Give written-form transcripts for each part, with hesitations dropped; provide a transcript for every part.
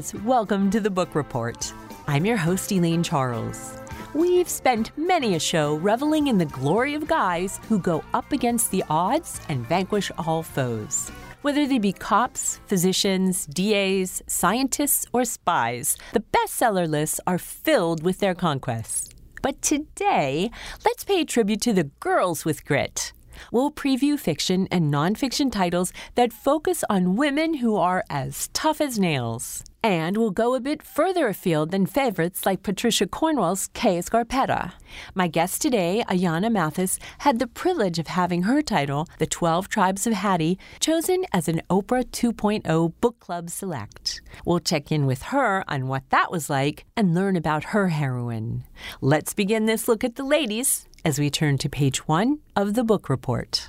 readers, welcome to the Book Report. I'm your host, Elaine Charles. We've spent many a show reveling in the glory of guys who go up against the odds and vanquish all foes. Whether they be cops, physicians, DAs, scientists, or spies, the bestseller lists are filled with their conquests. But today, let's pay tribute to the girls with grit. We'll preview fiction and nonfiction titles that focus on women who are as tough as nails. And we'll go a bit further afield than favorites like Patricia Cornwell's Kay Scarpetta. My guest today, Ayanna Mathis, had the privilege of having her title, The 12 Tribes of Hattie, chosen as an Oprah 2.0 Book Club Select. We'll check in with her on what that was like and learn about her heroine. Let's begin this look at the ladies as we turn to page 1 of the Book Report.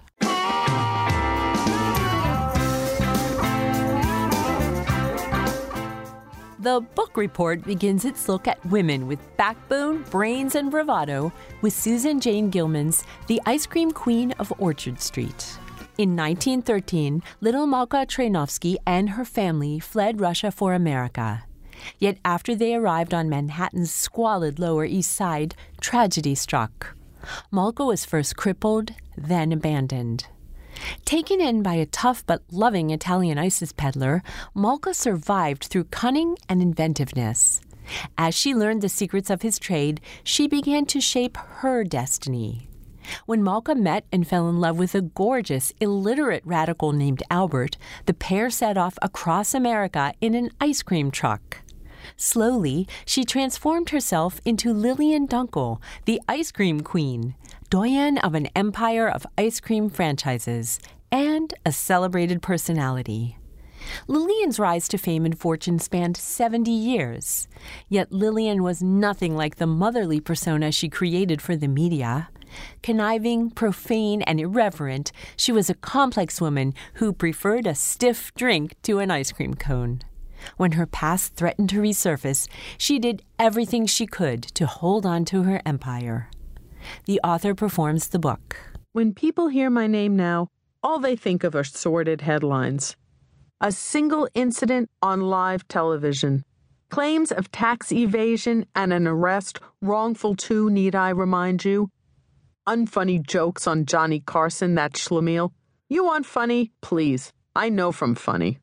The Book Report begins its look at women with backbone, brains, and bravado with Susan Jane Gilman's The Ice Cream Queen of Orchard Street. In 1913, little Malka Trenovsky and her family fled Russia for America. Yet after they arrived on Manhattan's squalid Lower East Side, tragedy struck. Malka was first crippled, then abandoned. Taken in by a tough but loving Italian ISIS peddler, Malka survived through cunning and inventiveness. As she learned the secrets of his trade, she began to shape her destiny. When Malka met and fell in love with a gorgeous, illiterate radical named Albert, the pair set off across America in an ice cream truck. Slowly, she transformed herself into Lillian Dunkel, the ice cream queen, doyen of an empire of ice cream franchises, and a celebrated personality. Lillian's rise to fame and fortune spanned 70 years. Yet Lillian was nothing like the motherly persona she created for the media. Conniving, profane, and irreverent, she was a complex woman who preferred a stiff drink to an ice cream cone. When her past threatened to resurface, she did everything she could to hold on to her empire. The author performs the book. When people hear my name now, all they think of are sordid headlines. A single incident on live television. Claims of tax evasion and an arrest, wrongful too, need I remind you? Unfunny jokes on Johnny Carson, that schlemiel. You want funny? Please. I know from funny.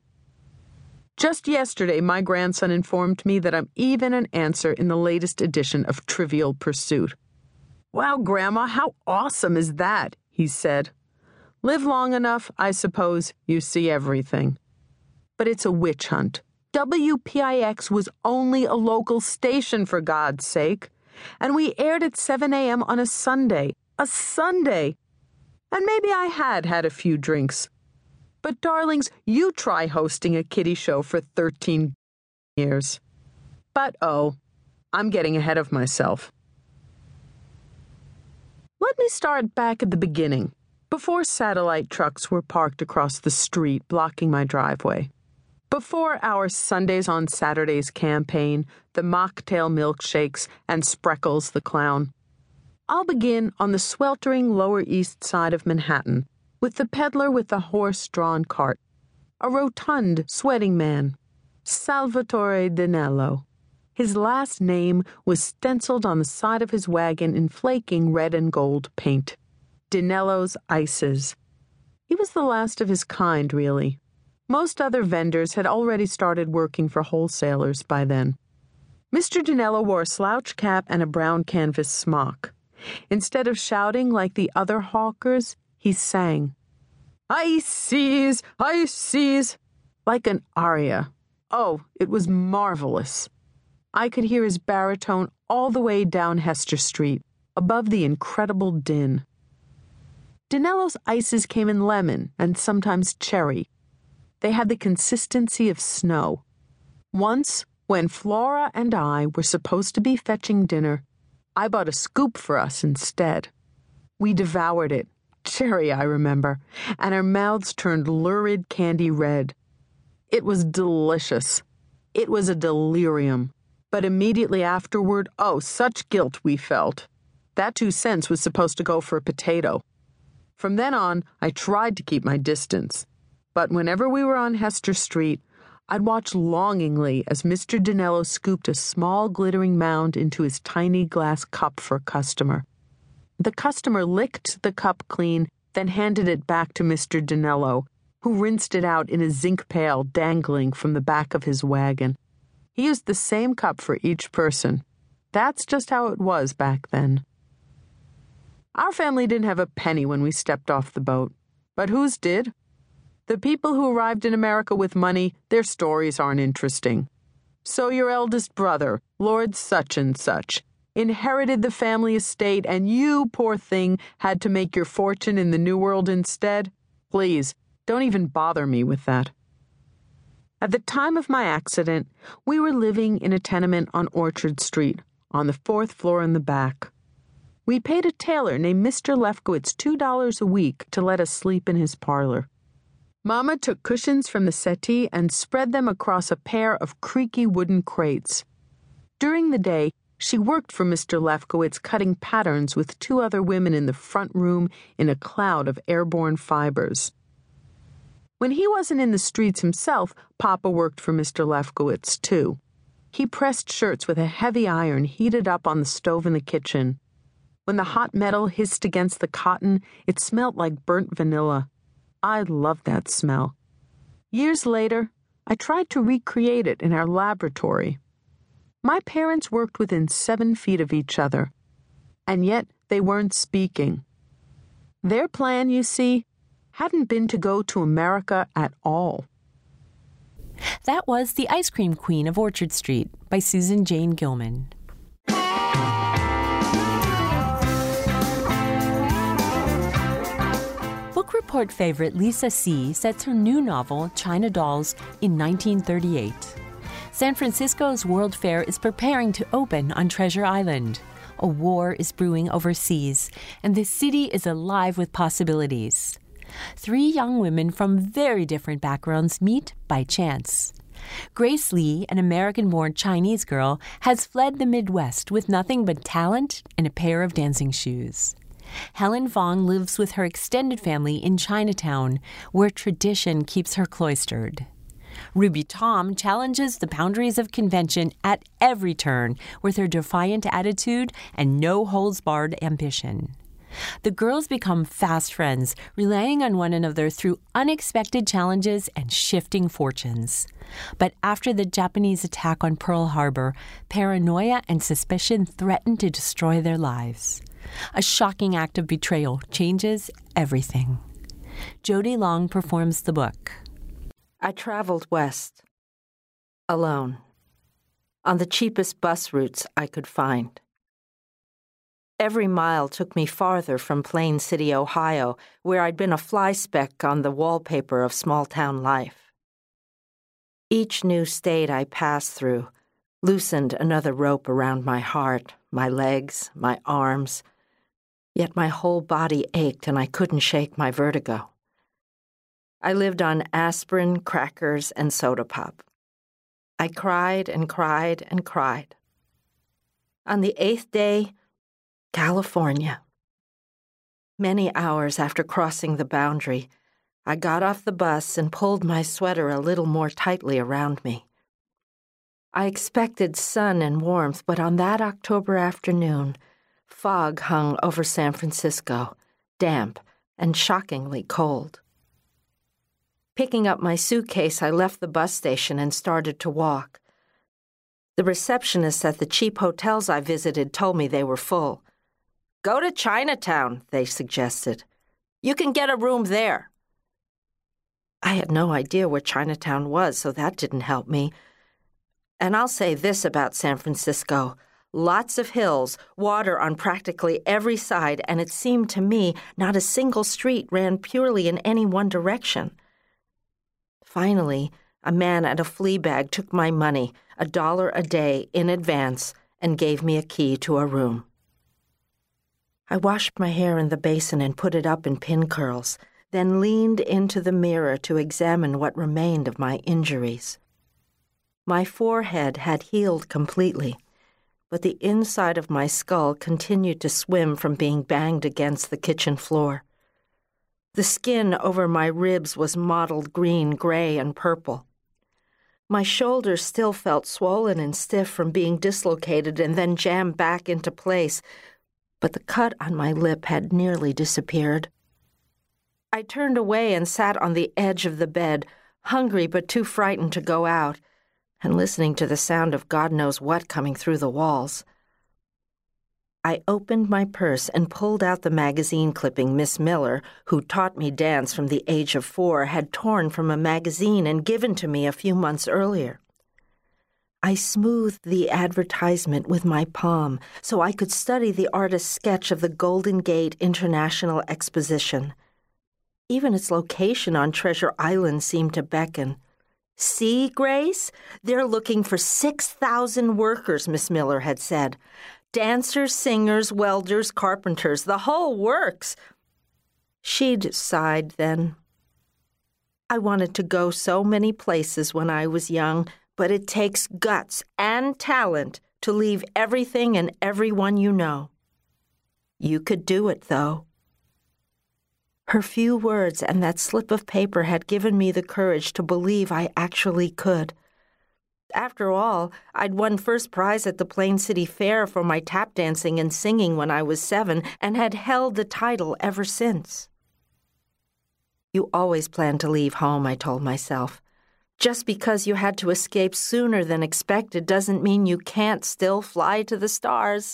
Just yesterday, my grandson informed me that I'm even an answer in the latest edition of Trivial Pursuit. Wow, Grandma, how awesome is that? He said. Live long enough, I suppose, you see everything. But it's a witch hunt. WPIX was only a local station, for God's sake. And we aired at 7 a.m. on a Sunday. A Sunday! And maybe I had a few drinks. But, darlings, you try hosting a kiddie show for 13 years. But, I'm getting ahead of myself. Let me start back at the beginning, before satellite trucks were parked across the street blocking my driveway. Before our Sundays on Saturdays campaign, the mocktail milkshakes, and Spreckles the clown. I'll begin on the sweltering Lower East Side of Manhattan, with the peddler with the horse-drawn cart, a rotund, sweating man, Salvatore Dinello. His last name was stenciled on the side of his wagon in flaking red and gold paint. Dinello's Ices. He was the last of his kind, really. Most other vendors had already started working for wholesalers by then. Mr. Dinello wore a slouch cap and a brown canvas smock. Instead of shouting like the other hawkers, he sang, Ices, Ices, like an aria. Oh, it was marvelous. I could hear his baritone all the way down Hester Street, above the incredible din. Dinello's ices came in lemon and sometimes cherry. They had the consistency of snow. Once, when Flora and I were supposed to be fetching dinner, I bought a scoop for us instead. We devoured it. Cherry, I remember, and our mouths turned lurid candy red. It was delicious. It was a delirium. But immediately afterward, such guilt we felt. That 2 cents was supposed to go for a potato. From then on, I tried to keep my distance. But whenever we were on Hester Street, I'd watch longingly as Mr. Dinello scooped a small glittering mound into his tiny glass cup for a customer. The customer licked the cup clean, then handed it back to Mr. Dinello, who rinsed it out in a zinc pail dangling from the back of his wagon. He used the same cup for each person. That's just how it was back then. Our family didn't have a penny when we stepped off the boat, but whose did? The people who arrived in America with money, their stories aren't interesting. So your eldest brother, Lord Such and Such, inherited the family estate, and you, poor thing, had to make your fortune in the New World instead? Please, don't even bother me with that. At the time of my accident, we were living in a tenement on Orchard Street, on the 4th floor in the back. We paid a tailor named Mr. Lefkowitz $2 a week to let us sleep in his parlor. Mama took cushions from the settee and spread them across a pair of creaky wooden crates. During the day, she worked for Mr. Lefkowitz cutting patterns with 2 other women in the front room in a cloud of airborne fibers. When he wasn't in the streets himself, Papa worked for Mr. Lefkowitz, too. He pressed shirts with a heavy iron heated up on the stove in the kitchen. When the hot metal hissed against the cotton, it smelled like burnt vanilla. I loved that smell. Years later, I tried to recreate it in our laboratory. My parents worked within 7 feet of each other, and yet they weren't speaking. Their plan, you see, hadn't been to go to America at all. That was The Ice Cream Queen of Orchard Street by Susan Jane Gilman. Book Report favorite Lisa See sets her new novel, China Dolls, in 1938. San Francisco's World Fair is preparing to open on Treasure Island. A war is brewing overseas, and the city is alive with possibilities. 3 young women from very different backgrounds meet by chance. Grace Lee, an American-born Chinese girl, has fled the Midwest with nothing but talent and a pair of dancing shoes. Helen Fong lives with her extended family in Chinatown, where tradition keeps her cloistered. Ruby Tom challenges the boundaries of convention at every turn with her defiant attitude and no-holds-barred ambition. The girls become fast friends, relying on one another through unexpected challenges and shifting fortunes. But after the Japanese attack on Pearl Harbor, paranoia and suspicion threaten to destroy their lives. A shocking act of betrayal changes everything. Jody Long performs the book. I traveled west, alone, on the cheapest bus routes I could find. Every mile took me farther from Plain City, Ohio, where I'd been a fly speck on the wallpaper of small-town life. Each new state I passed through loosened another rope around my heart, my legs, my arms, yet my whole body ached and I couldn't shake my vertigo. I lived on aspirin, crackers, and soda pop. I cried and cried and cried. On the 8th day, California. Many hours after crossing the boundary, I got off the bus and pulled my sweater a little more tightly around me. I expected sun and warmth, but on that October afternoon, fog hung over San Francisco, damp and shockingly cold. Picking up my suitcase, I left the bus station and started to walk. The receptionists at the cheap hotels I visited told me they were full. "Go to Chinatown," they suggested. "You can get a room there." I had no idea where Chinatown was, so that didn't help me. And I'll say this about San Francisco. Lots of hills, water on practically every side, and it seemed to me not a single street ran purely in any one direction. Finally, a man at a flea bag took my money, $1 a day, in advance, and gave me a key to a room. I washed my hair in the basin and put it up in pin curls, then leaned into the mirror to examine what remained of my injuries. My forehead had healed completely, but the inside of my skull continued to swim from being banged against the kitchen floor. The skin over my ribs was mottled green, gray, and purple. My shoulders still felt swollen and stiff from being dislocated and then jammed back into place, but the cut on my lip had nearly disappeared. I turned away and sat on the edge of the bed, hungry but too frightened to go out, and listening to the sound of God knows what coming through the walls. I opened my purse and pulled out the magazine clipping Miss Miller, who taught me dance from the age of 4, had torn from a magazine and given to me a few months earlier. I smoothed the advertisement with my palm so I could study the artist's sketch of the Golden Gate International Exposition. Even its location on Treasure Island seemed to beckon. "See, Grace? They're looking for 6,000 workers," Miss Miller had said. "Dancers, singers, welders, carpenters, the whole works." She'd sighed then. "I wanted to go so many places when I was young, but it takes guts and talent to leave everything and everyone you know. You could do it, though." Her few words and that slip of paper had given me the courage to believe I actually could. After all, I'd won first prize at the Plain City Fair for my tap dancing and singing when I was 7 and had held the title ever since. You always plan to leave home, I told myself. Just because you had to escape sooner than expected doesn't mean you can't still fly to the stars.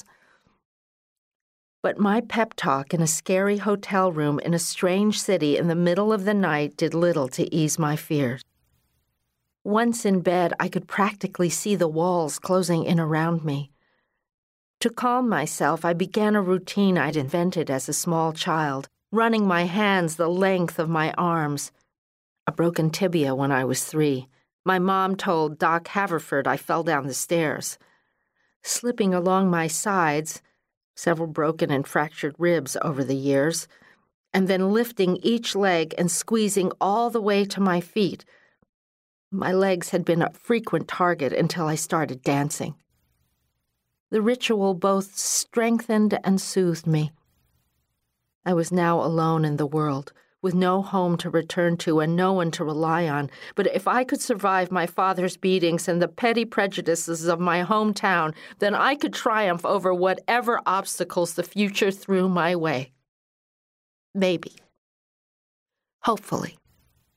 But my pep talk in a scary hotel room in a strange city in the middle of the night did little to ease my fears. Once in bed, I could practically see the walls closing in around me. To calm myself, I began a routine I'd invented as a small child, running my hands the length of my arms. A broken tibia when I was 3. My mom told Doc Haverford I fell down the stairs. Slipping along my sides, several broken and fractured ribs over the years, and then lifting each leg and squeezing all the way to my feet. My legs had been a frequent target until I started dancing. The ritual both strengthened and soothed me. I was now alone in the world, with no home to return to and no one to rely on. But if I could survive my father's beatings and the petty prejudices of my hometown, then I could triumph over whatever obstacles the future threw my way. Maybe. Hopefully.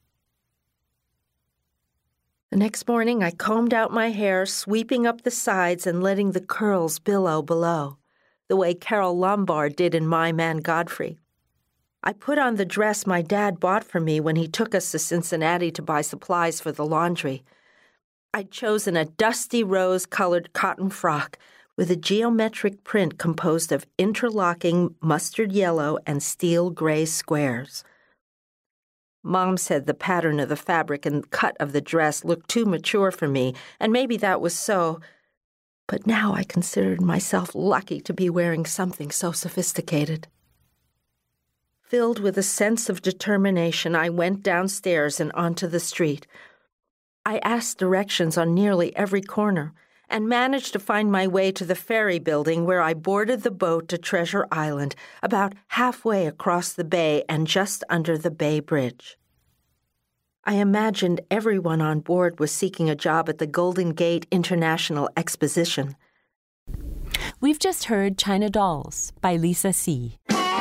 The next morning, I combed out my hair, sweeping up the sides and letting the curls billow below, the way Carol Lombard did in My Man Godfrey. I put on the dress my dad bought for me when he took us to Cincinnati to buy supplies for the laundry. I'd chosen a dusty rose-colored cotton frock with a geometric print composed of interlocking mustard yellow and steel gray squares. Mom said the pattern of the fabric and cut of the dress looked too mature for me, and maybe that was so, but now I considered myself lucky to be wearing something so sophisticated. Filled with a sense of determination, I went downstairs and onto the street. I asked directions on nearly every corner and managed to find my way to the ferry building where I boarded the boat to Treasure Island, about halfway across the bay and just under the Bay Bridge. I imagined everyone on board was seeking a job at the Golden Gate International Exposition. We've just heard China Dolls by Lisa C.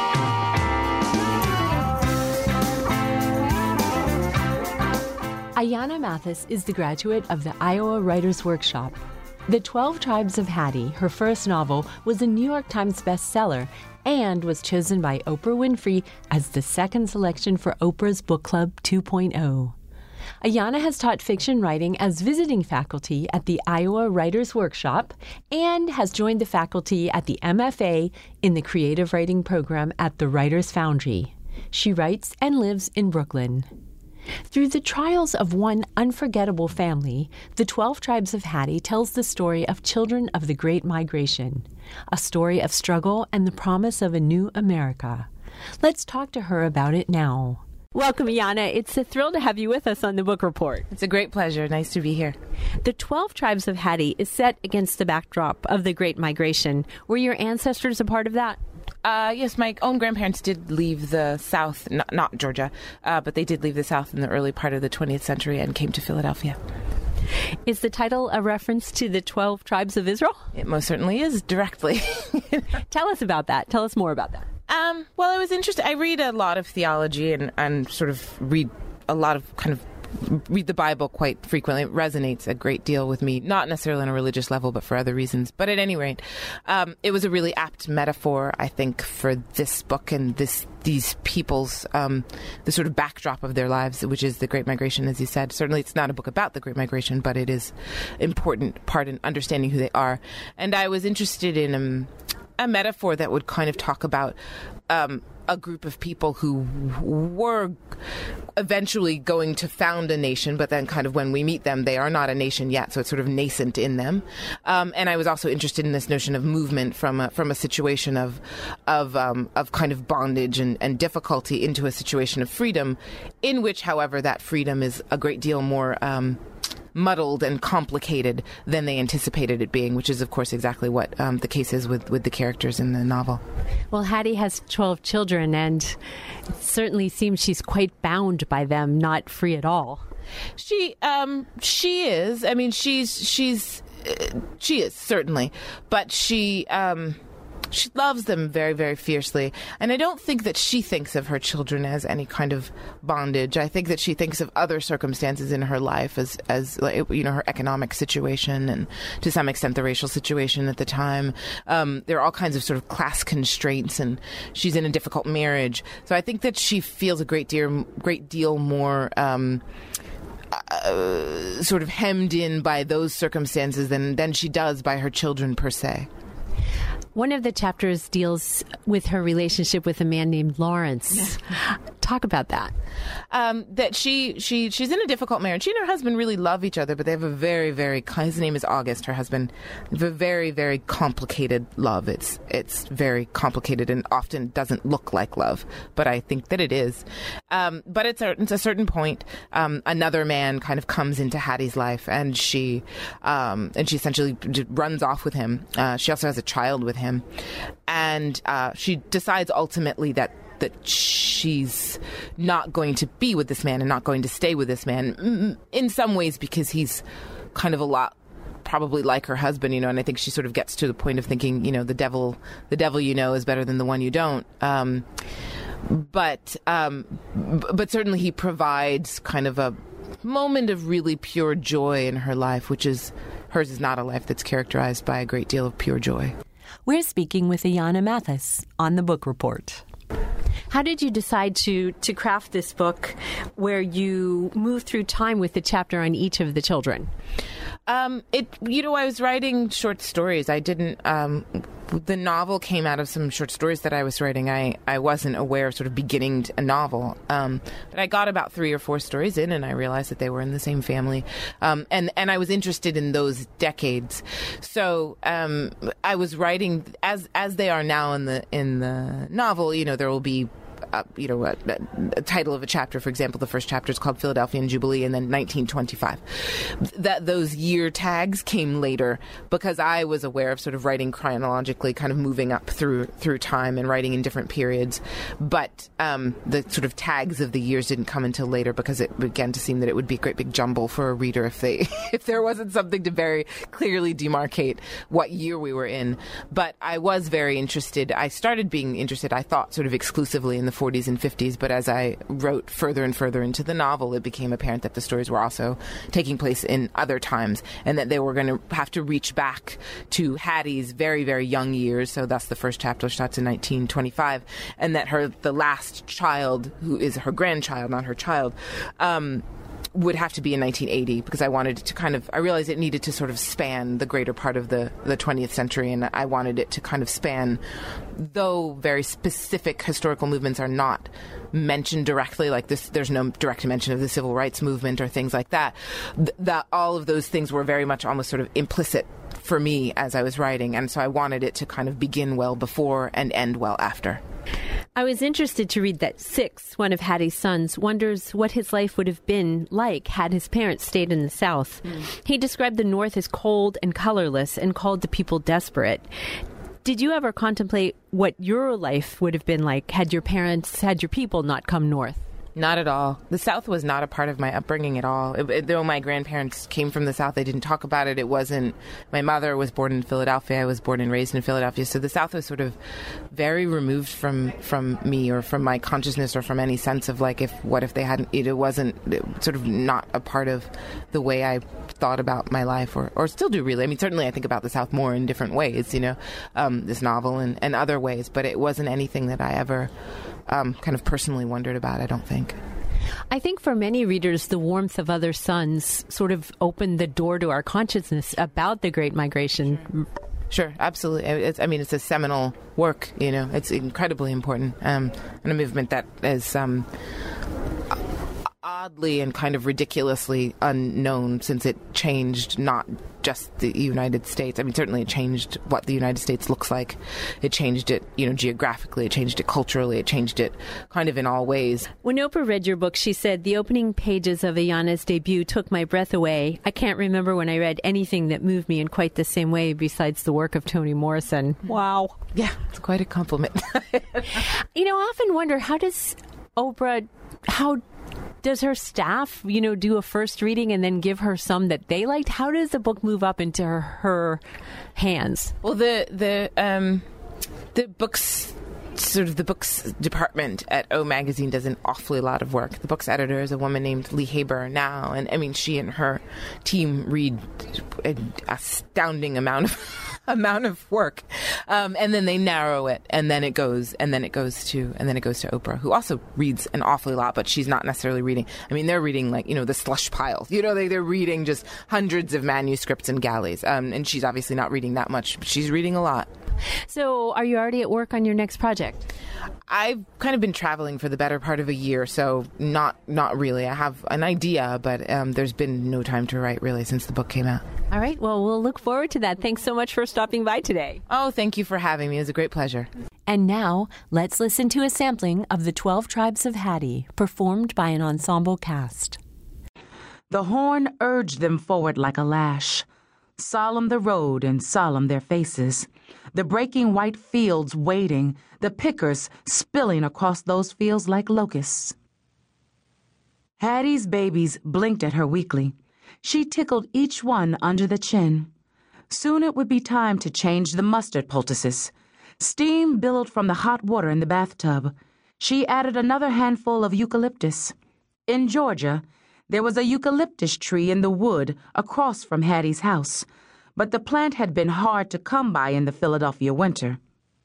Ayanna Mathis is the graduate of the Iowa Writers' Workshop. The 12 Tribes of Hattie, her first novel, was a New York Times bestseller and was chosen by Oprah Winfrey as the second selection for Oprah's Book Club 2.0. Ayanna has taught fiction writing as visiting faculty at the Iowa Writers' Workshop and has joined the faculty at the MFA in the Creative Writing program at the Writers' Foundry. She writes and lives in Brooklyn. Through the trials of one unforgettable family, The 12 Tribes of Hattie tells the story of children of the Great Migration, a story of struggle and the promise of a new America. Let's talk to her about it now. Welcome, Ayanna. It's a thrill to have you with us on the Book Report. It's a great pleasure. Nice to be here. The 12 Tribes of Hattie is set against the backdrop of the Great Migration. Were your ancestors a part of that? Yes, my own grandparents did leave the South, not Georgia, but they did leave the South in the early part of the 20th century and came to Philadelphia. Is the title a reference to the 12 tribes of Israel? It most certainly is, directly. Tell us about that. Tell us more about that. Well, I was interested. I read a lot of theology and sort of read a lot of read the Bible quite frequently. It resonates a great deal with me, not necessarily on a religious level, but for other reasons. But at any rate, it was a really apt metaphor, I think, for this book and these people's, the sort of backdrop of their lives, which is the Great Migration, as you said. Certainly it's not a book about the Great Migration, but it is an important part in understanding who they are. And I was interested in a metaphor that would kind of talk about a group of people who were eventually going to found a nation, but then kind of when we meet them, they are not a nation yet, so it's sort of nascent in them. And I was also interested in this notion of movement from a situation of kind of bondage and difficulty into a situation of freedom, in which, however, that freedom is a great deal more muddled and complicated than they anticipated it being, which is, of course, exactly what the case is with the characters in the novel. Well, Hattie has 12 children, and it certainly seems she's quite bound by them, not free at all. She is. I mean, she is certainly, but she loves them very, very fiercely. And I don't think that she thinks of her children as any kind of bondage. I think that she thinks of other circumstances in her life as her economic situation and to some extent the racial situation at the time. There are all kinds of sort of class constraints, and she's in a difficult marriage. So I think that she feels a great deal more sort of hemmed in by those circumstances than she does by her children per se. One of the chapters deals with her relationship with a man named Lawrence. Yeah. Talk about that. That she's in a difficult marriage. She and her husband really love each other, but they have a very, very, his name is August, her husband, they have a very, very complicated love. It's very complicated and often doesn't look like love, but I think that it is. But at a certain point, another man kind of comes into Hattie's life, and she essentially runs off with him. She also has a child with him, and she decides ultimately that she's not going to be with this man and not going to stay with this man, in some ways because he's kind of a lot probably like her husband, and I think she sort of gets to the point of thinking, the devil is better than the one you don't. But certainly he provides kind of a moment of really pure joy in her life, which is, hers is not a life that's characterized by a great deal of pure joy. We're speaking with Ayanna Mathis on The Book Report. How did you decide to craft this book where you move through time with the chapter on each of the children? I was writing short stories. I didn't, the novel came out of some short stories that I was writing. I wasn't aware of sort of beginning a novel. But I got about 3 or 4 stories in, and I realized that they were in the same family. And I was interested in those decades. So, I was writing as they are now in the novel, there will be a title of a chapter. For example, the first chapter is called Philadelphian Jubilee, and then 1925. Those year tags came later because I was aware of sort of writing chronologically, kind of moving up through time and writing in different periods. But the sort of tags of the years didn't come until later because it began to seem that it would be a great big jumble for a reader if there wasn't something to very clearly demarcate what year we were in. But I was very interested. I started being interested, I thought, sort of exclusively in the 40s and 50s, but as I wrote further and further into the novel, it became apparent that the stories were also taking place in other times, and that they were going to have to reach back to Hattie's very, very young years. So thus the first chapter starts in 1925, and that the last child, who is her grandchild, not her child, would have to be in 1980, because I realized it needed to sort of span the greater part of the 20th century, and I wanted it to kind of span, though very specific historical movements are not mentioned directly, like this, there's no direct mention of the civil rights movement or things like that, that all of those things were very much almost sort of implicit for me as I was writing, and so I wanted it to kind of begin well before and end well after. I was interested to read that Six, one of Hattie's sons, wonders what his life would have been like had his parents stayed in the South. He described the North as cold and colorless and called the people desperate. Did you ever contemplate what your life would have been like had your people not come north? Not at all. The South was not a part of my upbringing at all. Though my grandparents came from the South, they didn't talk about it. It wasn't. My mother was born in Philadelphia. I was born and raised in Philadelphia. So the South was sort of very removed from me or from my consciousness or from any sense of like, what if they hadn't. It wasn't sort of not a part of the way I thought about my life or still do really. I mean, certainly I think about the South more in different ways, this novel and other ways. But it wasn't anything that I ever kind of personally wondered about, I don't think. I think for many readers, the warmth of Other Suns sort of opened the door to our consciousness about the Great Migration. Sure, absolutely. It's a seminal work, It's incredibly important, and a movement that is oddly and kind of ridiculously unknown since it changed not just the United States. I mean, certainly it changed what the United States looks like. It changed it, geographically. It changed it culturally. It changed it kind of in all ways. When Oprah read your book, she said, the opening pages of Ayanna's debut took my breath away. I can't remember when I read anything that moved me in quite the same way besides the work of Toni Morrison. Wow. Yeah, it's quite a compliment. I often wonder, how does her staff, do a first reading and then give her some that they liked? How does the book move up into her hands? Well, the books department at O Magazine does an awfully lot of work. The book's editor is a woman named Lee Haber now, and I mean, she and her team read an astounding amount of work, and then they narrow it, and then it goes to Oprah, who also reads an awfully lot, but she's not necessarily reading. I mean, they're reading the slush pile. They're reading just hundreds of manuscripts and galleys, and she's obviously not reading that much, but she's reading a lot. So, are you already at work on your next project? I've kind of been traveling for the better part of a year, so not really. I have an idea, but there's been no time to write really since the book came out. All right. Well, we'll look forward to that. Thanks so much for stopping by today. Oh, thank you for having me. It was a great pleasure. And now, let's listen to a sampling of the 12 Tribes of Hattie, performed by an ensemble cast. The horn urged them forward like a lash. Solemn the road and solemn their faces. The breaking white fields waiting, the pickers spilling across those fields like locusts. Hattie's babies blinked at her weakly. She tickled each one under the chin. Soon it would be time to change the mustard poultices. Steam billowed from the hot water in the bathtub. She added another handful of eucalyptus. In Georgia, there was a eucalyptus tree in the wood across from Hattie's house, but the plant had been hard to come by in the Philadelphia winter.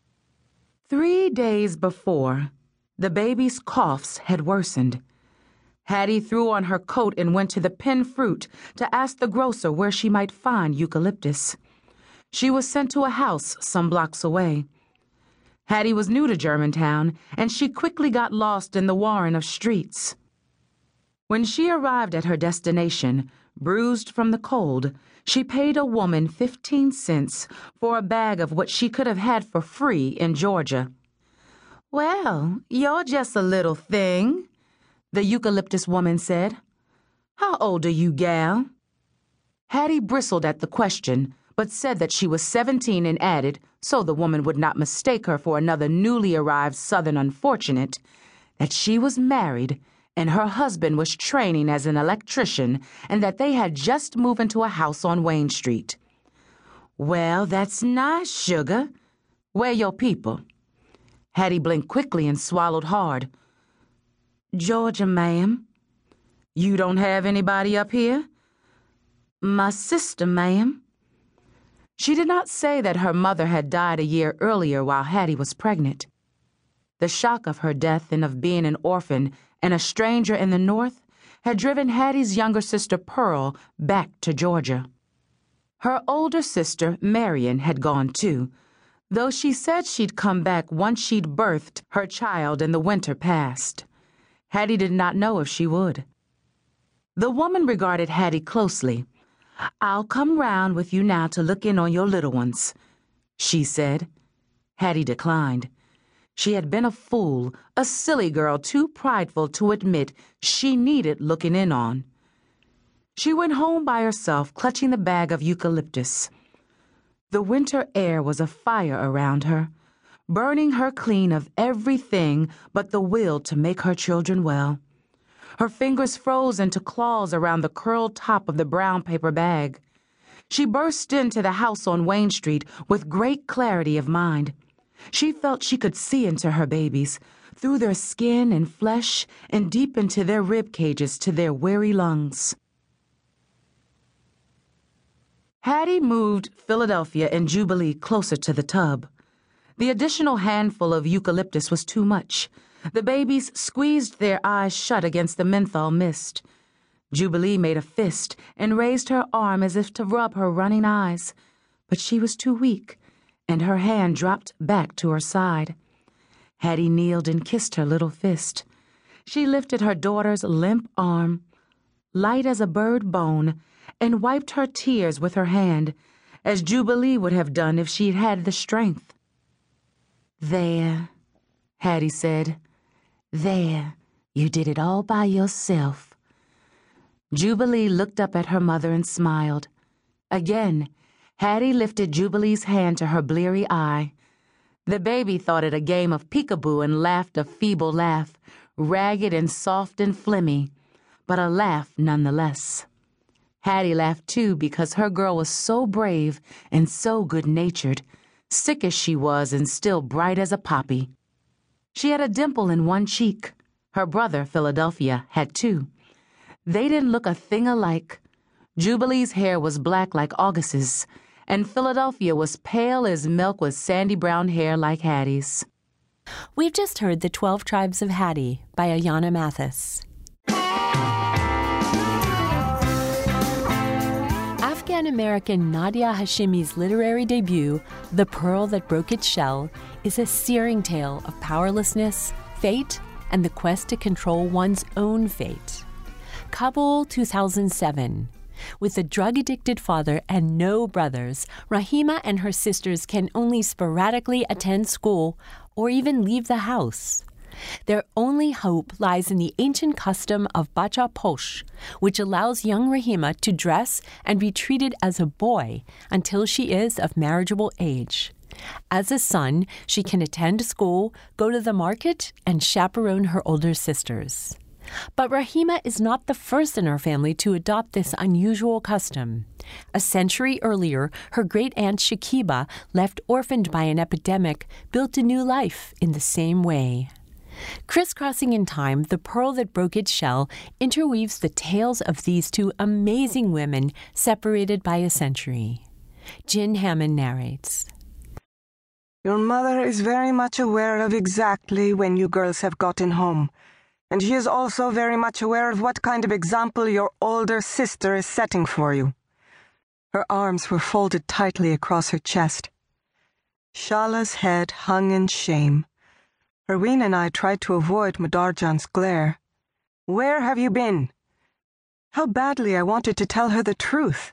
3 days before, the baby's coughs had worsened. Hattie threw on her coat and went to the Penn Fruit to ask the grocer where she might find eucalyptus. She was sent to a house some blocks away. Hattie was new to Germantown, and she quickly got lost in the warren of streets. When she arrived at her destination, bruised from the cold, she paid a woman 15 cents for a bag of what she could have had for free in Georgia. "Well, you're just a little thing," the eucalyptus woman said. "How old are you, gal?" Hattie bristled at the question, but said that she was 17 and added, so the woman would not mistake her for another newly arrived Southern unfortunate, that she was married and her husband was training as an electrician and that they had just moved into a house on Wayne Street. "Well, that's nice, sugar. Where your people?" Hattie blinked quickly and swallowed hard. "Georgia, ma'am." "You don't have anybody up here?" "My sister, ma'am." She did not say that her mother had died a year earlier while Hattie was pregnant. The shock of her death and of being an orphan and a stranger in the North had driven Hattie's younger sister Pearl back to Georgia. Her older sister, Marion, had gone too, though she said she'd come back once she'd birthed her child and the winter passed. Hattie did not know if she would. The woman regarded Hattie closely. "I'll come round with you now to look in on your little ones," she said. Hattie declined. She had been a fool, a silly girl too prideful to admit she needed looking in on. She went home by herself, clutching the bag of eucalyptus. The winter air was a fire around her, burning her clean of everything but the will to make her children well. Her fingers froze into claws around the curled top of the brown paper bag. She burst into the house on Wayne Street with great clarity of mind. She felt she could see into her babies, through their skin and flesh and deep into their rib cages to their weary lungs. Hattie moved Philadelphia and Jubilee closer to the tub. The additional handful of eucalyptus was too much. The babies squeezed their eyes shut against the menthol mist. Jubilee made a fist and raised her arm as if to rub her running eyes, but she was too weak, and her hand dropped back to her side. Hattie kneeled and kissed her little fist. She lifted her daughter's limp arm, light as a bird bone, and wiped her tears with her hand, as Jubilee would have done if she'd had the strength. "There," Hattie said. "There, you did it all by yourself." Jubilee looked up at her mother and smiled. Again, Hattie lifted Jubilee's hand to her bleary eye. The baby thought it a game of peekaboo and laughed a feeble laugh, ragged and soft and phlegmy, but a laugh nonetheless. Hattie laughed too because her girl was so brave and so good-natured, sick as she was and still bright as a poppy. She had a dimple in one cheek. Her brother, Philadelphia, had two. They didn't look a thing alike. Jubilee's hair was black like August's, and Philadelphia was pale as milk with sandy brown hair like Hattie's. We've just heard The 12 Tribes of Hattie by Ayanna Mathis. Afghan-American Nadia Hashimi's literary debut, The Pearl That Broke Its Shell, is a searing tale of powerlessness, fate, and the quest to control one's own fate. Kabul, 2007. With a drug-addicted father and no brothers, Rahima and her sisters can only sporadically attend school or even leave the house. Their only hope lies in the ancient custom of bacha posh, which allows young Rahima to dress and be treated as a boy until she is of marriageable age. As a son, she can attend school, go to the market, and chaperone her older sisters. But Rahima is not the first in her family to adopt this unusual custom. A century earlier, her great-aunt Shakiba, left orphaned by an epidemic, built a new life in the same way. Crisscrossing in time, The Pearl That Broke Its Shell interweaves the tales of these two amazing women separated by a century. Jin Hammond narrates. Your mother is very much aware of exactly when you girls have gotten home, and she is also very much aware of what kind of example your older sister is setting for you. Her arms were folded tightly across her chest. Shala's head hung in shame. Parween and I tried to avoid Madarjan's glare. Where have you been? How badly I wanted to tell her the truth.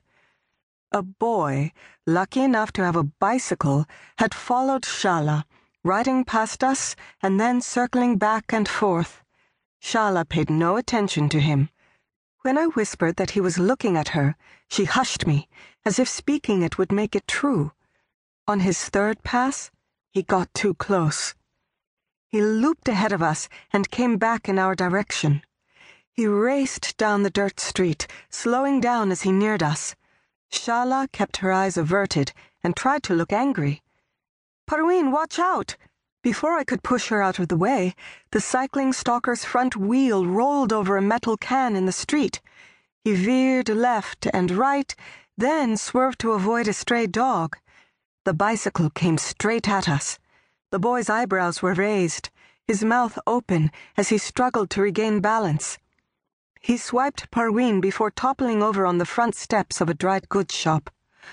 A boy, lucky enough to have a bicycle, had followed Shala, riding past us and then circling back and forth. Shala paid no attention to him. When I whispered that he was looking at her, she hushed me, as if speaking it would make it true. On his third pass, he got too close. He looped ahead of us and came back in our direction. He raced down the dirt street, slowing down as he neared us. Shala kept her eyes averted and tried to look angry. Parween, watch out! Before I could push her out of the way, the cycling stalker's front wheel rolled over a metal can in the street. He veered left and right, then swerved to avoid a stray dog. The bicycle came straight at us. The boy's eyebrows were raised, his mouth open as he struggled to regain balance. He swiped Parween before toppling over on the front steps of a dried goods shop.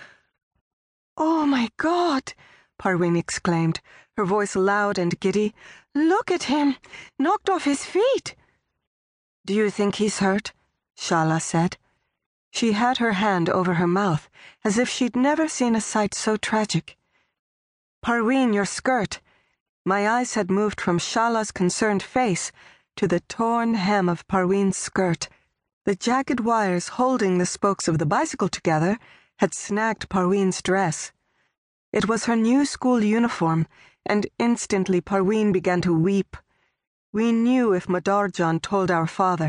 "Oh, my God!" Parween exclaimed, her voice loud and giddy. "Look at him! Knocked off his feet!" "Do you think he's hurt?" Shala said. She had her hand over her mouth, as if she'd never seen a sight so tragic. "Parween, your skirt!" My eyes had moved from Shala's concerned face to the torn hem of Parween's skirt. The jagged wires holding the spokes of the bicycle together had snagged Parween's dress. It was her new school uniform, and instantly Parween began to weep. We knew if Madarjan told our father,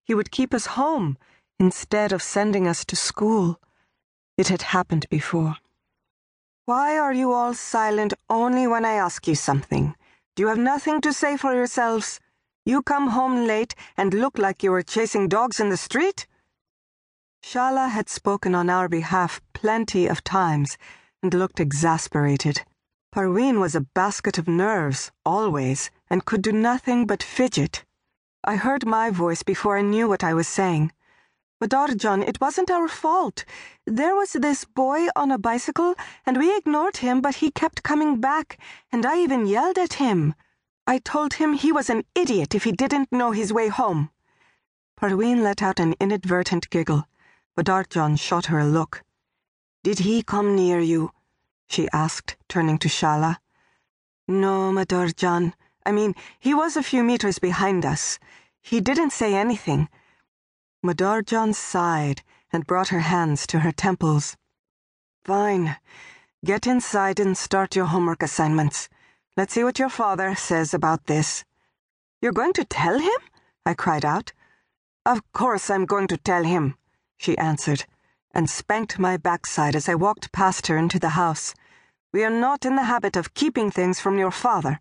He would keep us home instead of sending us to school. It had happened before. Why are you all silent only when I ask you something? Do you have nothing to say for yourselves? You come home late and look like you were chasing dogs in the street? Shala had spoken on our behalf plenty of times and looked exasperated. Parveen was a basket of nerves, always, and could do nothing but fidget. I heard my voice before I knew what I was saying. Badarjan, it wasn't our fault. There was this boy on a bicycle, and we ignored him, but he kept coming back, and I even yelled at him. I told him he was an idiot if he didn't know his way home. Parveen let out an inadvertent giggle. Badarjan shot her a look. Did he come near you? She asked, turning to Shala. No, Badarjan. I mean, he was a few meters behind us. He didn't say anything. Badarjan sighed and brought her hands to her temples. Fine. Get inside and start your homework assignments. Let's see what your father says about this. You're going to tell him? I cried out. Of course I'm going to tell him, she answered, and spanked my backside as I walked past her into the house. We are not in the habit of keeping things from your father.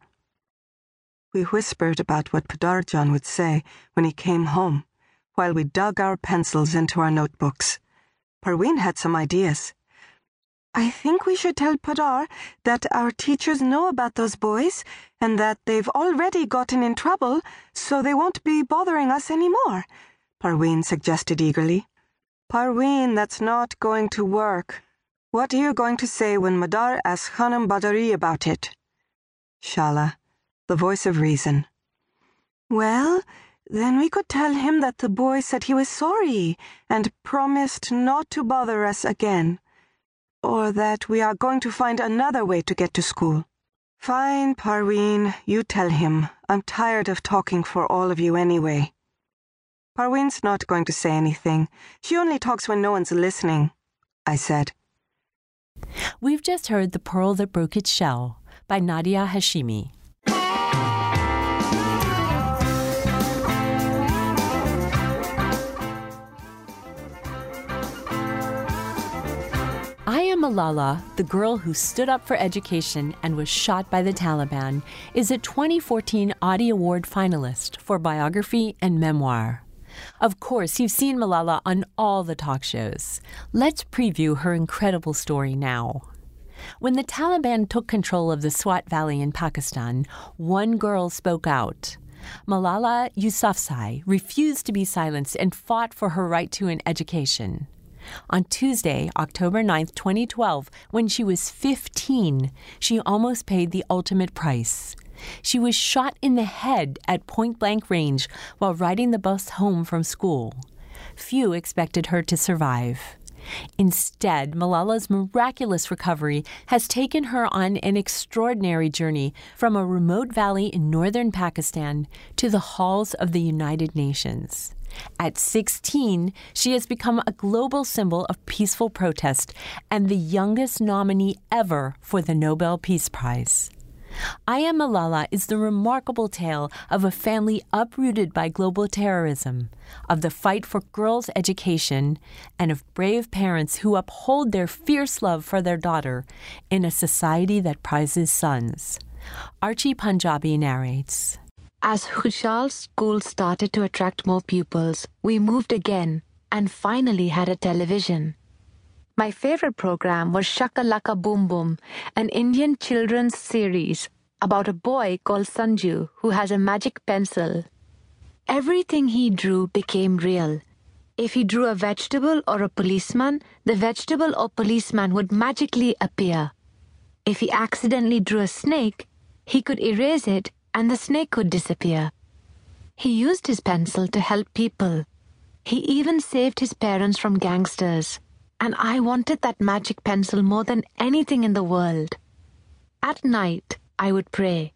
We whispered about what Badarjan would say when he came home, while we dug our pencils into our notebooks. Parveen had some ideas. I think we should tell Padar that our teachers know about those boys and that they've already gotten in trouble, so they won't be bothering us anymore, Parveen suggested eagerly. Parveen, that's not going to work. What are you going to say when Madar asks Khanum Badari about it? Shala, the voice of reason. Well, then we could tell him that the boy said he was sorry and promised not to bother us again. Or that we are going to find another way to get to school. Fine, Parveen, you tell him. I'm tired of talking for all of you anyway. Parveen's not going to say anything. She only talks when no one's listening, I said. We've just heard The Pearl That Broke Its Shell by Nadia Hashimi. I Am Malala, the girl who stood up for education and was shot by the Taliban, is a 2014 Audie Award finalist for biography and memoir. Of course, you've seen Malala on all the talk shows. Let's preview her incredible story now. When the Taliban took control of the Swat Valley in Pakistan, one girl spoke out. Malala Yousafzai refused to be silenced and fought for her right to an education. On Tuesday, October 9, 2012, when she was 15, she almost paid the ultimate price. She was shot in the head at point-blank range while riding the bus home from school. Few expected her to survive. Instead, Malala's miraculous recovery has taken her on an extraordinary journey from a remote valley in northern Pakistan to the halls of the United Nations. At 16, she has become a global symbol of peaceful protest and the youngest nominee ever for the Nobel Peace Prize. I Am Malala is the remarkable tale of a family uprooted by global terrorism, of the fight for girls' education, and of brave parents who uphold their fierce love for their daughter in a society that prizes sons. Archie Punjabi narrates. As Khushal's school started to attract more pupils, we moved again and finally had a television. My favorite program was Shaka Laka Boom Boom, an Indian children's series about a boy called Sanju who has a magic pencil. Everything he drew became real. If he drew a vegetable or a policeman, the vegetable or policeman would magically appear. If he accidentally drew a snake, he could erase it and the snake could disappear. He used his pencil to help people. He even saved his parents from gangsters. And I wanted that magic pencil more than anything in the world. At night, I would pray,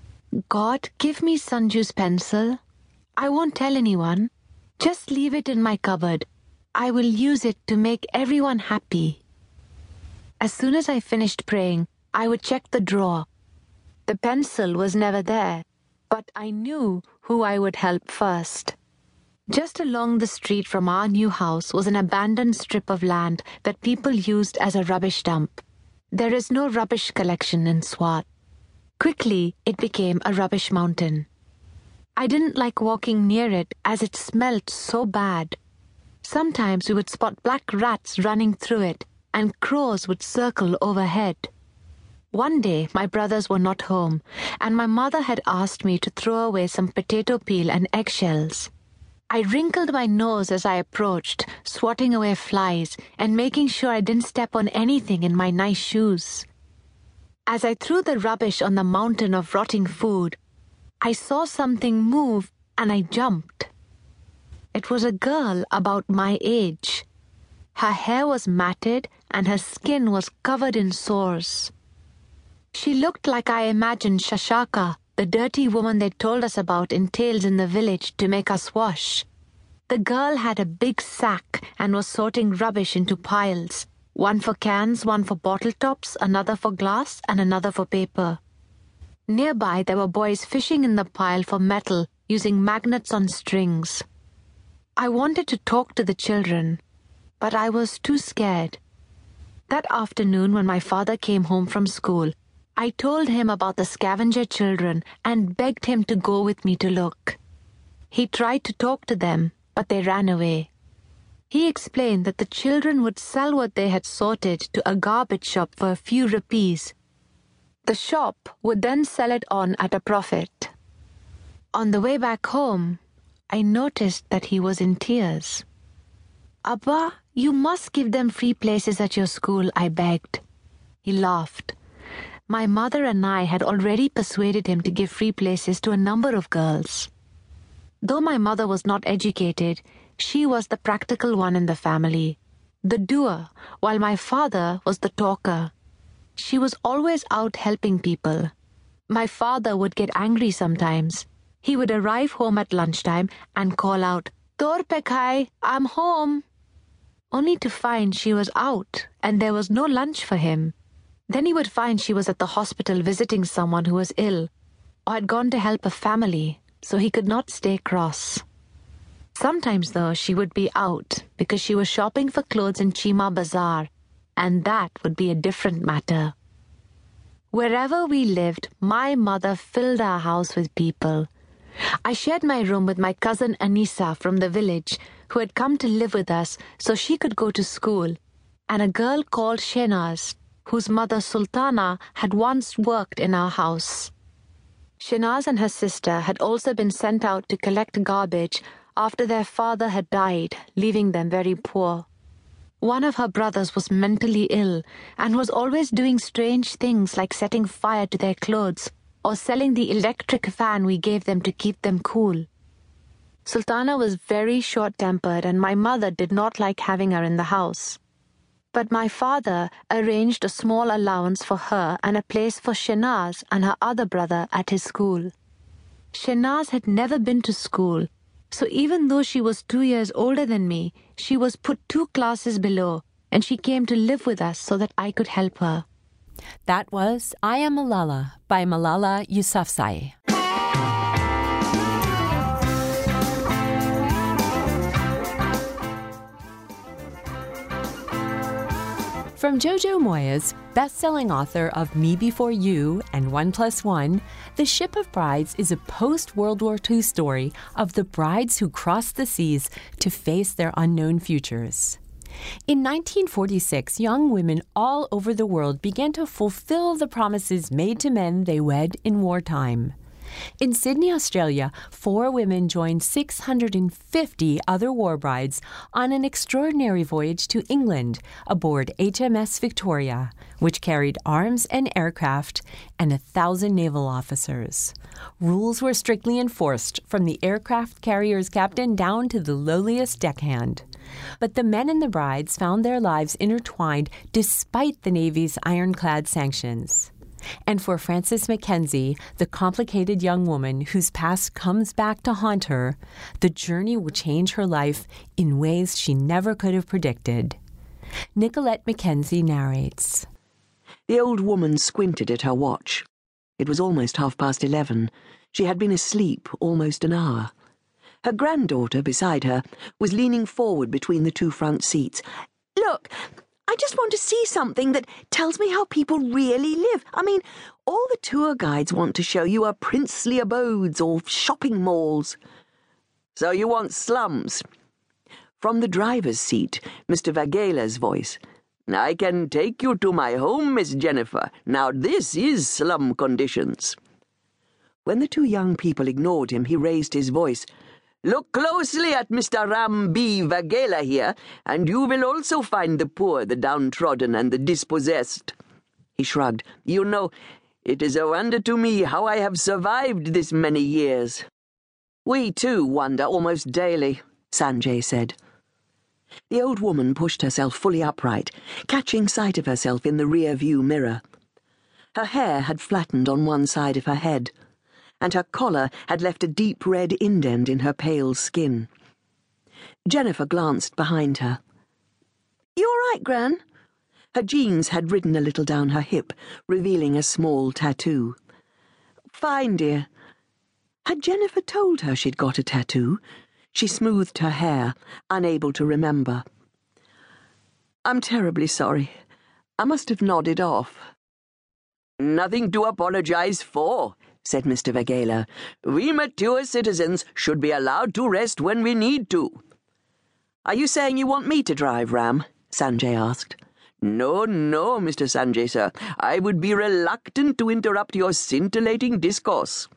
God, give me Sanju's pencil. I won't tell anyone. Just leave it in my cupboard. I will use it to make everyone happy. As soon as I finished praying, I would check the drawer. The pencil was never there, but I knew who I would help first. Just along the street from our new house was an abandoned strip of land that people used as a rubbish dump. There is no rubbish collection in Swat. Quickly, it became a rubbish mountain. I didn't like walking near it as it smelled so bad. Sometimes we would spot black rats running through it, and crows would circle overhead. One day, my brothers were not home, and my mother had asked me to throw away some potato peel and eggshells. I wrinkled my nose as I approached, swatting away flies and making sure I didn't step on anything in my nice shoes. As I threw the rubbish on the mountain of rotting food, I saw something move and I jumped. It was a girl about my age. Her hair was matted and her skin was covered in sores. She looked like I imagined Shashaka, the dirty woman they told us about in tales in the village to make us wash. The girl had a big sack and was sorting rubbish into piles, one for cans, one for bottle tops, another for glass, and another for paper. Nearby, there were boys fishing in the pile for metal using magnets on strings. I wanted to talk to the children, but I was too scared. That afternoon, when my father came home from school, I told him about the scavenger children and begged him to go with me to look. He tried to talk to them, but they ran away. He explained that the children would sell what they had sorted to a garbage shop for a few rupees. The shop would then sell it on at a profit. On the way back home, I noticed that he was in tears. "Abba, you must give them free places at your school," I begged. He laughed. My mother and I had already persuaded him to give free places to a number of girls. Though my mother was not educated, she was the practical one in the family, the doer, while my father was the talker. She was always out helping people. My father would get angry sometimes. He would arrive home at lunchtime and call out, "Tor Pekhai, I'm home," only to find she was out and there was no lunch for him. Then he would find she was at the hospital visiting someone who was ill or had gone to help a family, so he could not stay cross. Sometimes, though, she would be out because she was shopping for clothes in Chima Bazaar, and that would be a different matter. Wherever we lived, my mother filled our house with people. I shared my room with my cousin Anisa from the village, who had come to live with us so she could go to school, and a girl called Shenaz, whose mother Sultana had once worked in our house. Shenaz and her sister had also been sent out to collect garbage after their father had died, leaving them very poor. One of her brothers was mentally ill and was always doing strange things like setting fire to their clothes or selling the electric fan we gave them to keep them cool. Sultana was very short-tempered and my mother did not like having her in the house. But my father arranged a small allowance for her and a place for Shenaz and her other brother at his school. Shenaz had never been to school, so even though she was 2 years older than me, she was put 2 classes below, and she came to live with us so that I could help her. That was I Am Malala by Malala Yousafzai. From Jojo Moyes, best-selling author of Me Before You and 1+1, The Ship of Brides is a post-World War II story of the brides who crossed the seas to face their unknown futures. In 1946, young women all over the world began to fulfill the promises made to men they wed in wartime. In Sydney, Australia, 4 women joined 650 other war brides on an extraordinary voyage to England aboard HMS Victoria, which carried arms and aircraft and 1,000 naval officers. Rules were strictly enforced from the aircraft carrier's captain down to the lowliest deckhand. But the men and the brides found their lives intertwined despite the Navy's ironclad sanctions. And for Frances Mackenzie, the complicated young woman whose past comes back to haunt her, the journey will change her life in ways she never could have predicted. Nicolette Mackenzie narrates. The old woman squinted at her watch. It was almost 11:30. She had been asleep almost an hour. Her granddaughter, beside her, was leaning forward between the two front seats. "Look, I just want to see something that tells me how people really live. I mean, all the tour guides want to show you are princely abodes or shopping malls." "So you want slums?" From the driver's seat, Mr. Vagela's voice. "I can take you to my home, Miss Jennifer. Now this is slum conditions." When the two young people ignored him, he raised his voice. "Look closely at Mr. Ram B. Vagela here, and you will also find the poor, the downtrodden, and the dispossessed." He shrugged. "You know, it is a wonder to me how I have survived this many years." "We too wonder almost daily," Sanjay said. The old woman pushed herself fully upright, catching sight of herself in the rear-view mirror. Her hair had flattened on one side of her head, and her collar had left a deep red indent in her pale skin. Jennifer glanced behind her. "You all right, Gran?" Her jeans had ridden a little down her hip, revealing a small tattoo. "Fine, dear." Had Jennifer told her she'd got a tattoo? She smoothed her hair, unable to remember. "I'm terribly sorry. I must have nodded off." "Nothing to apologize for," said Mr. Vagela. "We mature citizens should be allowed to rest when we need to." "Are you saying you want me to drive, Ram?" Sanjay asked. No, Mr. Sanjay, sir. I would be reluctant to interrupt your scintillating discourse."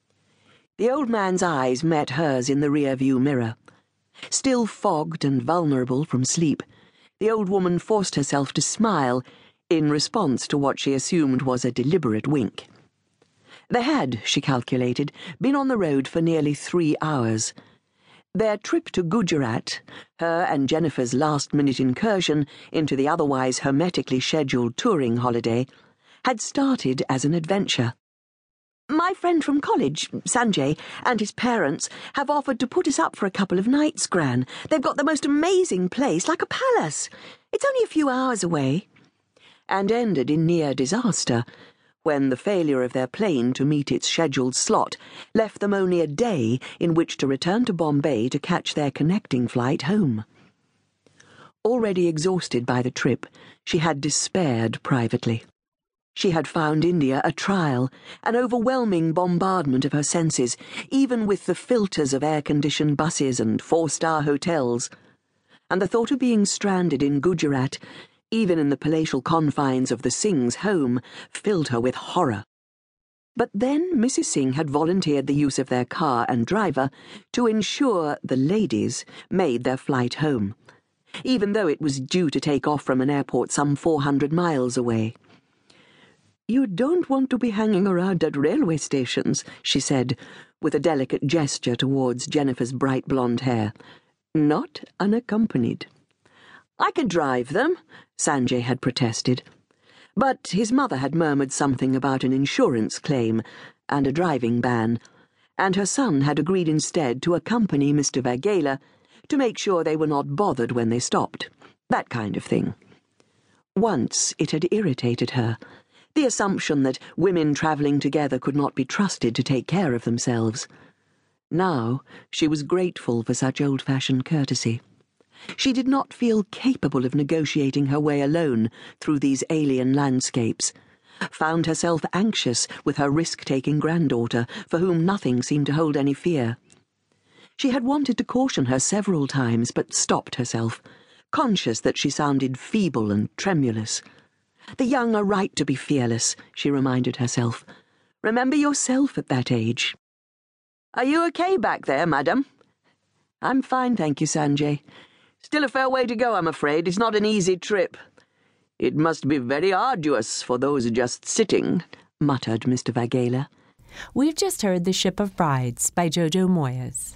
The old man's eyes met hers in the rear-view mirror. Still fogged and vulnerable from sleep, the old woman forced herself to smile in response to what she assumed was a deliberate wink. They had, she calculated, been on the road for nearly 3 hours. Their trip to Gujarat, her and Jennifer's last-minute incursion into the otherwise hermetically scheduled touring holiday, had started as an adventure. "My friend from college, Sanjay, and his parents have offered to put us up for a couple of nights, Gran. They've got the most amazing place, like a palace. It's only a few hours away." And ended in near disaster, when the failure of their plane to meet its scheduled slot left them only a day in which to return to Bombay to catch their connecting flight home. Already exhausted by the trip, she had despaired privately. She had found India a trial, an overwhelming bombardment of her senses, even with the filters of air-conditioned buses and 4-star hotels. And the thought of being stranded in Gujarat, even in the palatial confines of the Singh's home, filled her with horror. But then Mrs. Singh had volunteered the use of their car and driver to ensure the ladies made their flight home, even though it was due to take off from an airport some 400 miles away. "You don't want to be hanging around at railway stations," she said, with a delicate gesture towards Jennifer's bright blonde hair. "Not unaccompanied." "I can drive them," Sanjay had protested. But his mother had murmured something about an insurance claim and a driving ban, and her son had agreed instead to accompany Mr. Vagela to make sure they were not bothered when they stopped. That kind of thing. Once it had irritated her, the assumption that women travelling together could not be trusted to take care of themselves. Now she was grateful for such old-fashioned courtesy. She did not feel capable of negotiating her way alone through these alien landscapes, found herself anxious with her risk-taking granddaughter, for whom nothing seemed to hold any fear. She had wanted to caution her several times, but stopped herself, conscious that she sounded feeble and tremulous. The young are right to be fearless, she reminded herself. Remember yourself at that age. "Are you okay back there, madam?" "I'm fine, thank you, Sanjay. Still a fair way to go, I'm afraid. It's not an easy trip." "It must be very arduous for those just sitting," muttered Mr. Vagela. We've just heard The Ship of Brides by Jojo Moyes.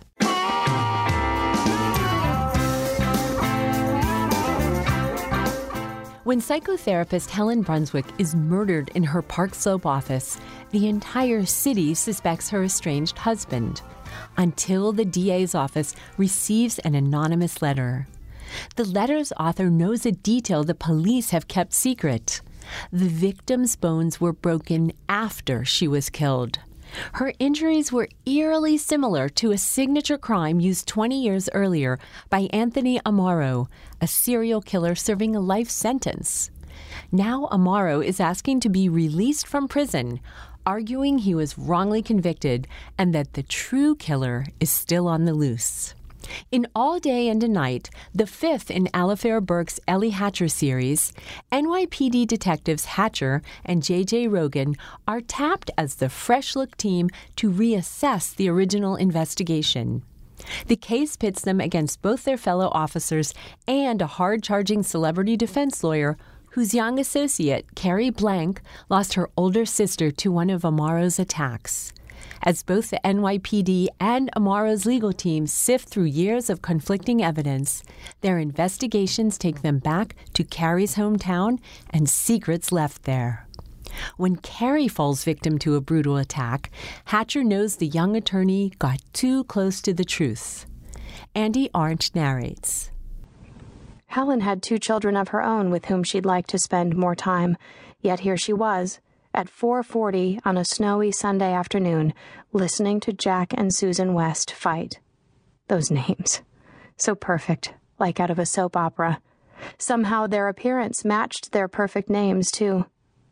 When psychotherapist Helen Brunswick is murdered in her Park Slope office, the entire city suspects her estranged husband, until the DA's office receives an anonymous letter. The letter's author knows a detail the police have kept secret. The victim's bones were broken after she was killed. Her injuries were eerily similar to a signature crime used 20 years earlier by Anthony Amaro, a serial killer serving a life sentence. Now Amaro is asking to be released from prison, arguing he was wrongly convicted and that the true killer is still on the loose. In All Day and a Night, the fifth in Alifair Burke's Ellie Hatcher series, NYPD detectives Hatcher and J.J. Rogan are tapped as the fresh-look team to reassess the original investigation. The case pits them against both their fellow officers and a hard-charging celebrity defense lawyer whose young associate, Carrie Blank, lost her older sister to one of Amaro's attacks. As both the NYPD and Amaro's legal teams sift through years of conflicting evidence, their investigations take them back to Carrie's hometown and secrets left there. When Carrie falls victim to a brutal attack, Hatcher knows the young attorney got too close to the truth. Andy Arndt narrates. Helen had 2 children of her own with whom she'd like to spend more time, yet here she was, at 4:40 on a snowy Sunday afternoon, listening to Jack and Susan West fight. Those names. So perfect, like out of a soap opera. Somehow their appearance matched their perfect names, too.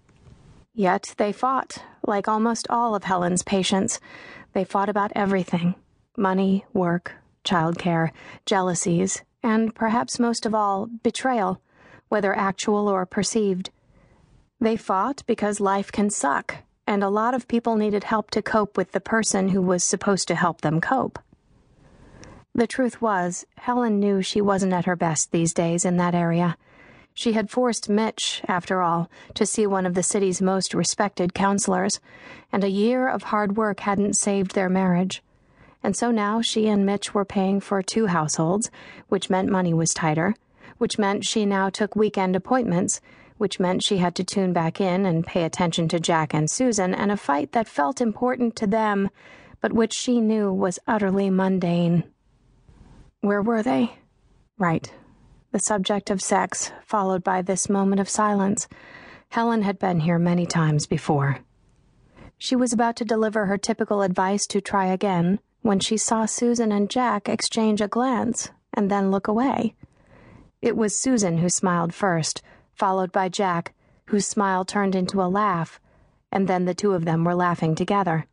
Yet they fought, like almost all of Helen's patients. They fought about everything. Money, work, childcare, jealousies, and perhaps most of all, betrayal, whether actual or perceived. They fought because life can suck, and a lot of people needed help to cope with the person who was supposed to help them cope. The truth was, Helen knew she wasn't at her best these days in that area. She had forced Mitch, after all, to see one of the city's most respected counselors, and a year of hard work hadn't saved their marriage. And so now she and Mitch were paying for 2 households, which meant money was tighter, which meant she now took weekend appointments, which meant she had to tune back in and pay attention to Jack and Susan, and a fight that felt important to them, but which she knew was utterly mundane. Where were they? Right. The subject of sex, followed by this moment of silence. Helen had been here many times before. She was about to deliver her typical advice to try again, when she saw Susan and Jack exchange a glance and then look away. It was Susan who smiled first, followed by Jack, whose smile turned into a laugh, and then the 2 of them were laughing together.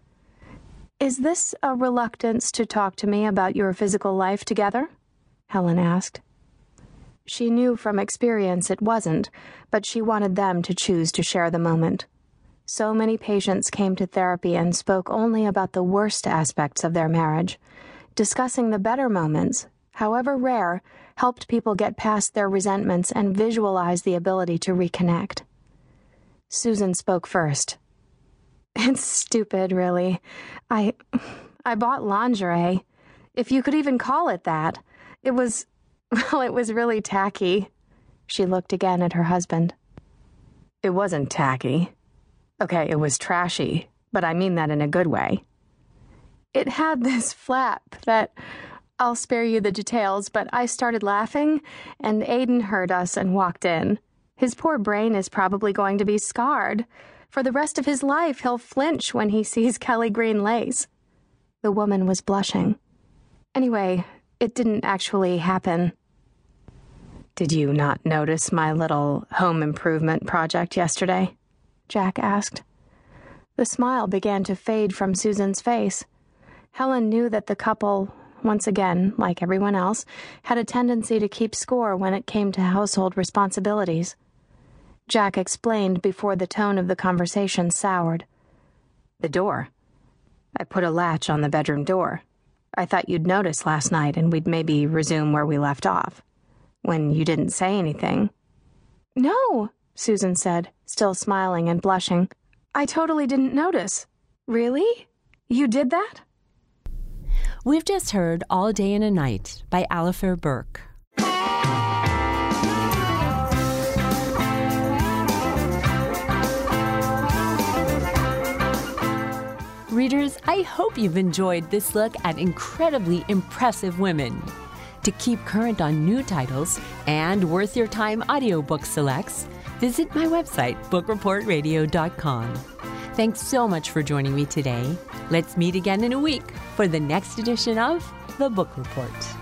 "Is this a reluctance to talk to me about your physical life together?" Helen asked. She knew from experience it wasn't, but she wanted them to choose to share the moment. So many patients came to therapy and spoke only about the worst aspects of their marriage. Discussing the better moments, however rare, helped people get past their resentments and visualize the ability to reconnect. Susan spoke first. "It's stupid, really. I bought lingerie, if you could even call it that. It was really tacky." She looked again at her husband. "It wasn't tacky. Okay, it was trashy, but I mean that in a good way. It had this flap that... I'll spare you the details, but I started laughing, and Aiden heard us and walked in. His poor brain is probably going to be scarred. For the rest of his life, he'll flinch when he sees Kelly green lace." The woman was blushing. "Anyway, it didn't actually happen." "Did you not notice my little home improvement project yesterday?" Jack asked. The smile began to fade from Susan's face. Helen knew that the couple, once again, like everyone else, had a tendency to keep score when it came to household responsibilities. Jack explained before the tone of the conversation soured. "The door. I put a latch on the bedroom door. I thought you'd notice last night and we'd maybe resume where we left off. When you didn't say anything." "No," Susan said, still smiling and blushing. "I totally didn't notice." "Really? You did that?" We've just heard All Day and a Night by Alifair Burke. Readers, I hope you've enjoyed this look at incredibly impressive women. To keep current on new titles and worth your time audiobook selects, visit my website, bookreportradio.com. Thanks so much for joining me today. Let's meet again in a week for the next edition of The Book Report.